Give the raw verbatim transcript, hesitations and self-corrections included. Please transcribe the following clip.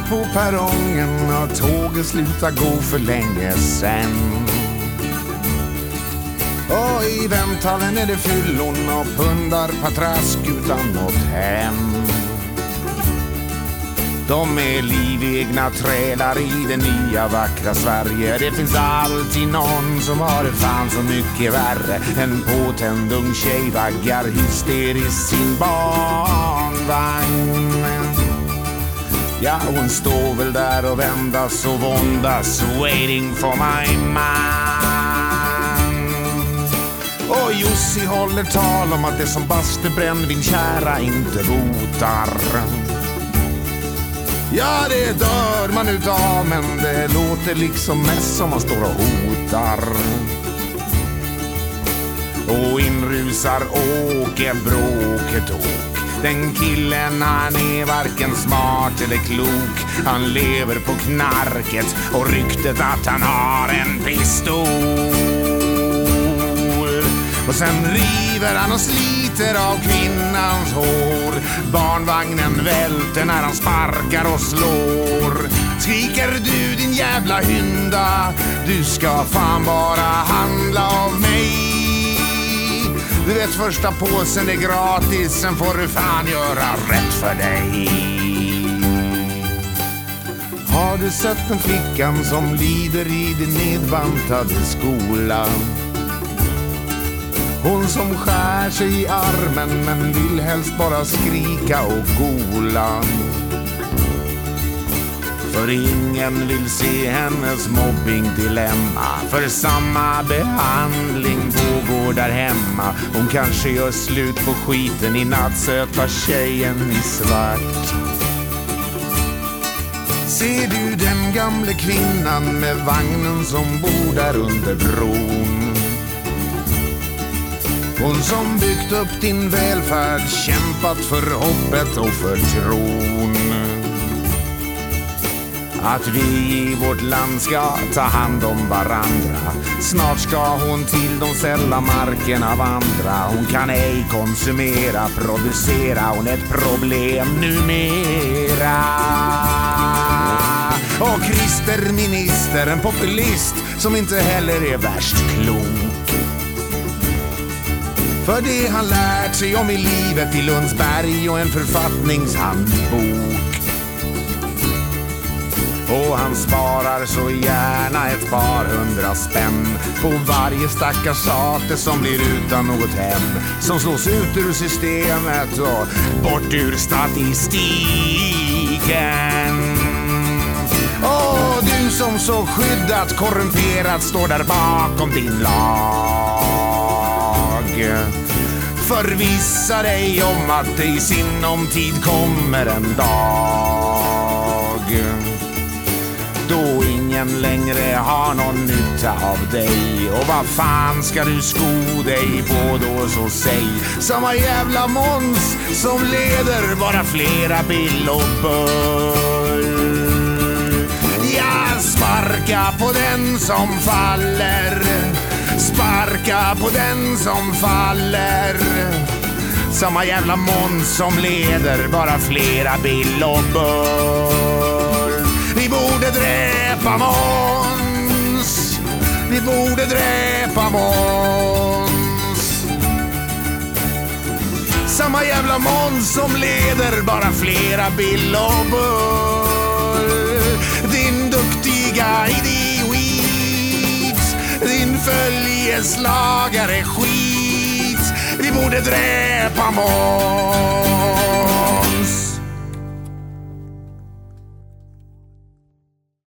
på perrongen och tåget slutar gå för länge sen. Och i vänthallen är det fyllon och pundar patrask utan något hem. De är livegna trälar i det nya vackra Sverige. Det finns alltid någon som har det fan så mycket värre. En påtänd ung tjej vaggar hysteriskt sin barnvagn. Ja, hon står väl där och vändas och våndas, waiting for my man. Och Jussi håller tal om att det som baste brännvin kära inte botar. Ja, det dör man utav, men det låter liksom mest som man står och hotar. Och inrusar Åke Bråketok. Den killen, han är varken smart eller klok. Han lever på knarket och ryktet att han har en pistol. Och sen river han och sliter av kvinnans hår. Barnvagnen välter när han sparkar och slår. Skriker du din jävla hynda, du ska fan bara handla av mig. Du vet, första påsen är gratis, sen får du fan göra rätt för dig. Har du sett den flickan som lider i din nedbantade skolan? Hon som skär sig i armen men vill helst bara skrika och gola. För ingen vill se hennes mobbingdilemma. För samma behandling pågår där hemma. Hon kanske gör slut på skiten i natt, söta tjejen i svart. Ser du den gamle kvinnan med vagnen som bor där under bron? Hon som byggt upp din välfärd, kämpat för hoppet och för tron. Att vi i vårt land ska ta hand om varandra. Snart ska hon till de sälla markerna vandra. Hon kan ej konsumera, producera. Hon är ett problem numera. Och Christer minister, en populist som inte heller är värst klok. För det han lärt sig om i livet i Lundsberg och en författningshandbok. Och han sparar så gärna ett par hundra spänn på varje stackars sate som blir utan något hem. Som slås ut ur systemet och bort ur statistiken. Och du som så skyddat, korrumperat står där bakom din lag. Förvissa dig om att det i sinom tid kommer en dag då ingen längre har någon nytta av dig. Och vad fan ska du sko dig på då, så säg. Samma jävla Måns som leder bara flera bill och bull. Ja, sparka på den som faller. Sparka på den som faller. Samma jävla Måns som leder bara flera bill och bull. Vi borde dräpa Måns. Vi borde dräpa Måns. Samma jävla Måns som leder bara flera bill och bull. Din duktiga idiot, din följeslagare skit. Vi borde dräpa Måns.